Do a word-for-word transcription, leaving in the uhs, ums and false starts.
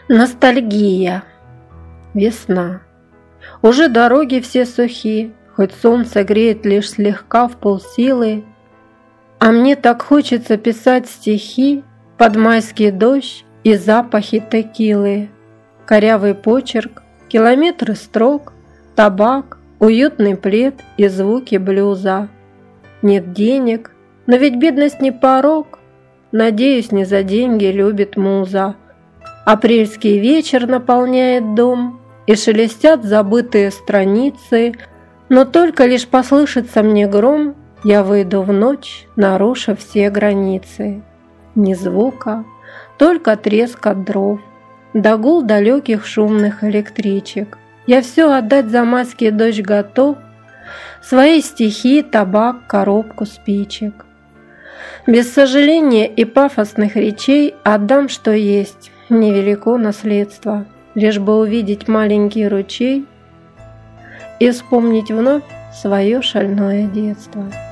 Ностальгия. Весна. Уже дороги все сухи, хоть солнце греет лишь слегка в полсилы, а мне так хочется писать стихи под майский дождь и запахи текилы. Корявый почерк, километры строк, табак, уютный плед и звуки блюза. Нет денег, но ведь бедность не порок, надеюсь, не за деньги любит муза. Апрельский вечер наполняет дом, и шелестят забытые страницы, но только лишь послышится мне гром, я выйду в ночь, наруша все границы. Ни звука, только треск от дров, да гул далеких шумных электричек. Я все отдать за майский дождь готов, свои стихи, табак, коробку спичек. Без сожаления и пафосных речей отдам, что есть, невелико наследство, лишь бы увидеть маленький ручей и вспомнить вновь свое шальное детство.